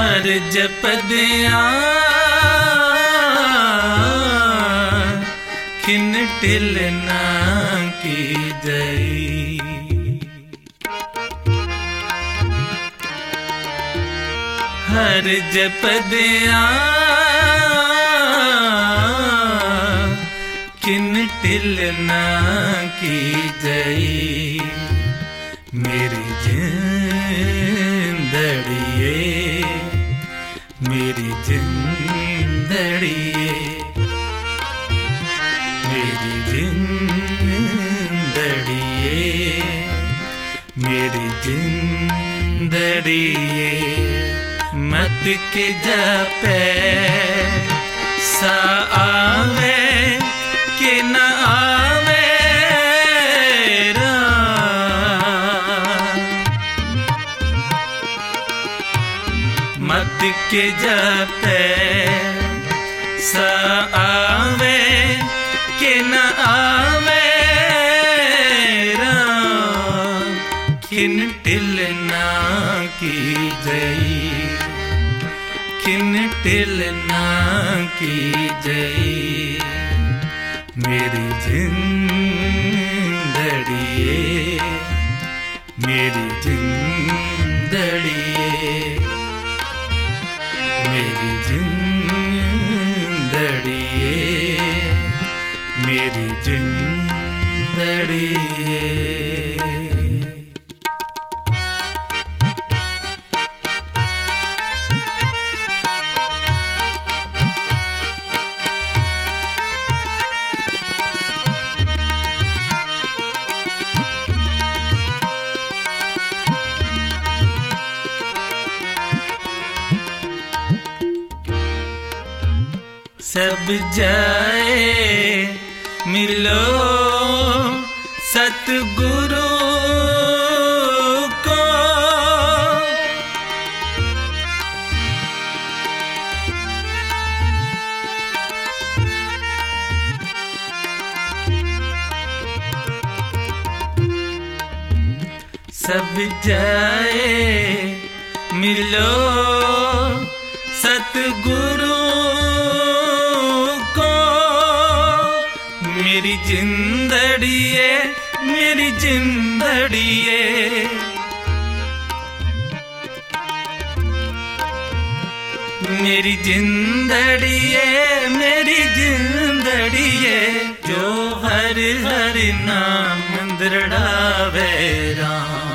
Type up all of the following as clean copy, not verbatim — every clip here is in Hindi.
हर जपदियां खिन टिल ना की जई। हर जपदियां खिन टिल ना की जई। मेरी जिंदड़िए मेरी जिंदड़िए मेरी जिंदड़िए मेरी जिंदड़िए मत के जपे सा आवे कि न आवे मत के जपे सा आवे कि न आवे खिन टिल ना की जई। खिन टिल ना की जई। मेरी जिंदड़िए मेरी जिंदड़िए मेरी जिंदड़िए मेरी जिंदड़िए। सब जाए मिलो सतगुरु को। सब जाए मिलो सतगुरु मेरी जिंदड़िए मेरी जिंदड़िए मेरी जिंदड़िए मेरी जिंदड़िए जो हर हर नाम दृढ़ावे राम।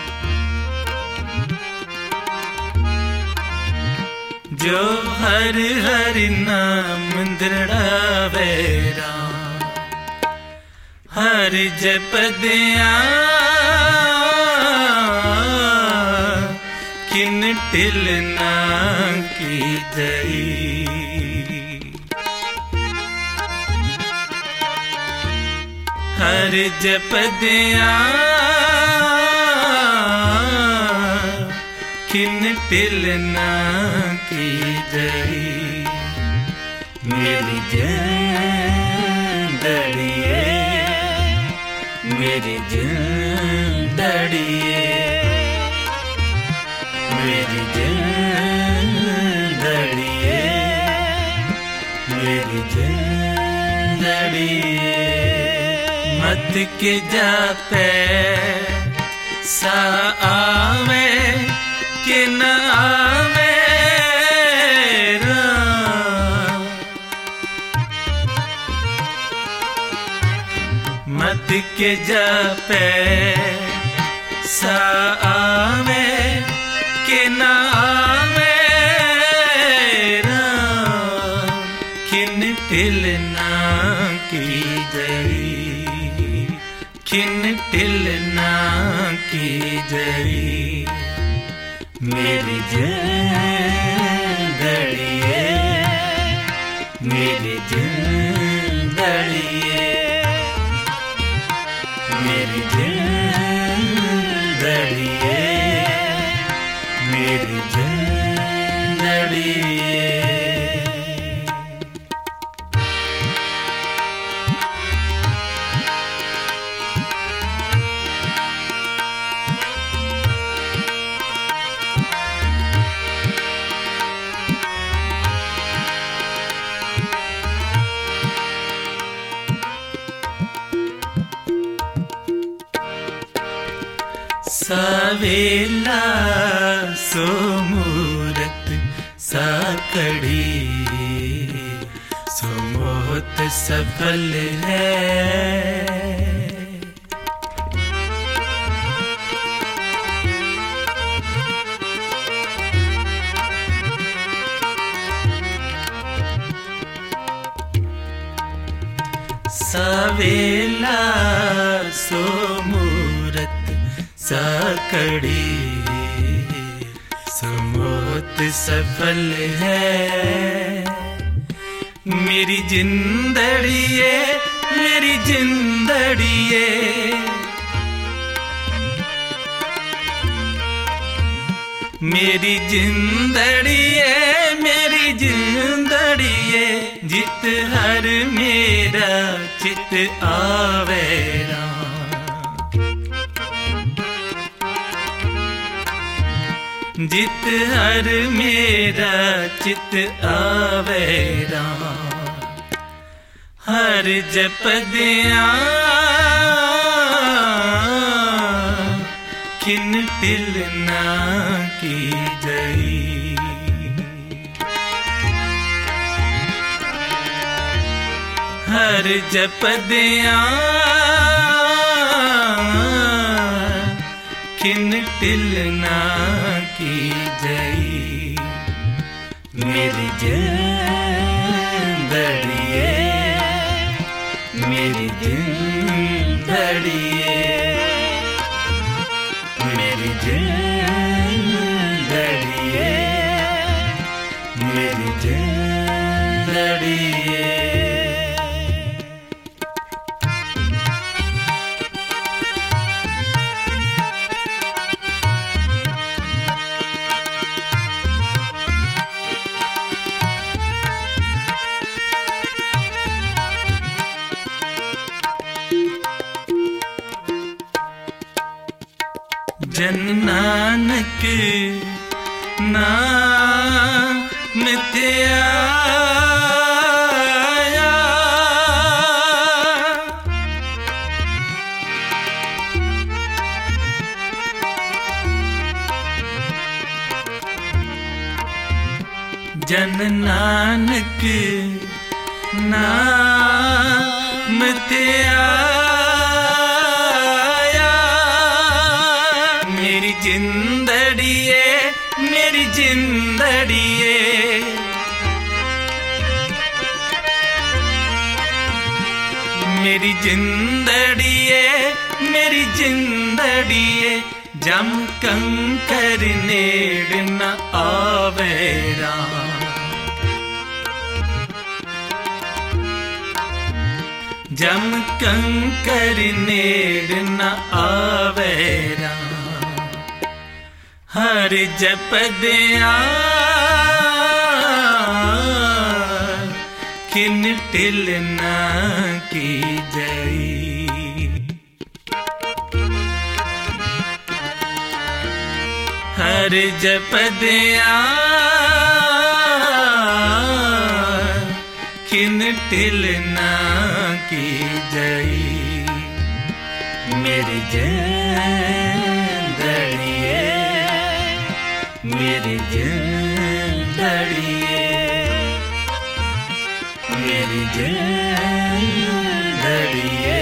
जो हर हर नाम दृढ़ावे राम। हर जपदियां खिन टिल ना की जई। हर जपदियां खिन टिल ना की जई। मेरी जिंदड़िए मेरी जिंदड़िए मेरी जिंदड़िए मेरी जिंदड़िए मत के जापे सा आवे कि न आवे मत के जपे सा आवे कि न आवे खिन टिल ना की जई। खिन टिल ना की जई। मेरी जिंदड़िए मेरी जिंदड़िए मेरी जिंदड़िए मेरी जिंदड़िए। सावेला सो मूरत साकड़ी सो मौत सफल है। सावेला सो मूरत साकड़ी सो मौत सफल है। मेरी जिंदड़िए मेरी जिंदड़िए मेरी जिंदड़िए मेरी जिंदड़िए जित हर मेरा चित आवेरा। जित हर मेरा चित आवेरा। हर जपदिया खिन तिलना की जई। हर जपदिया खिन तिलना की जई। मेरी जिंदड़िए मेरी जिंदड़िए मेरी जिंदड़िए मेरी जिंदड़िए। जन नानक नाम ते आया। जन नानक नाम ते आया। मेरी जिंदड़िए मेरी जिंदड़िए मेरी जिंदड़िए मेरी जिंदड़िए जम कंकर नेड़ न आवेरा। जम कंकर नेड़ न आवेरा। हर जपदिया खिन तिलना की जई। हर जपदिया खिन तिलना की जई। मेरी जिंदड़िए मेरी जिंदड़िए मेरी जिंदड़िए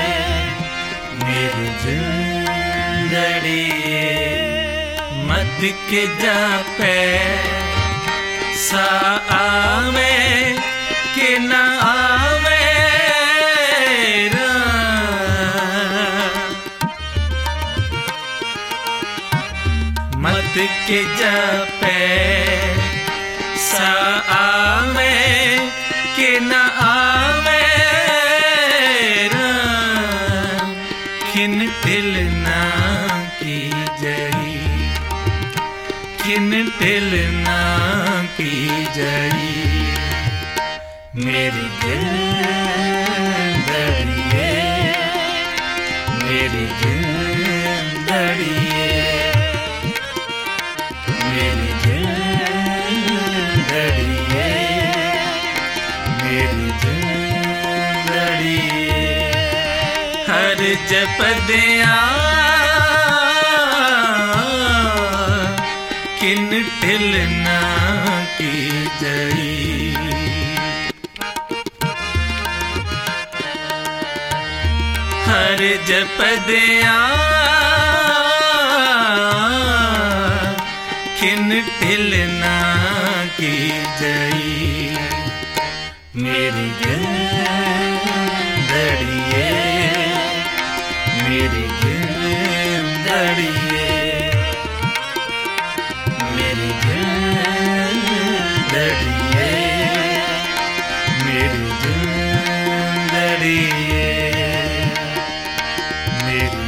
मेरी जिंदड़िए। मत के जापे सा आवे के न आवे रा। मत के जापे सा आवे के न आवे रा। खिन तिलना की जई खिन तिलना की जई। मेरी जिंदड़िए मेरी जिंदड़िए मेरी जिंदड़िए मेरी जिंदड़िए। हर जपदिया किन ढिलना की जई। हर जपदिया किन ढिलना की जई। मेरी गिरदड़िए मेरी गिरदड़िए मेरी गिरदड़िए मेरी गिरदड़िए मेरी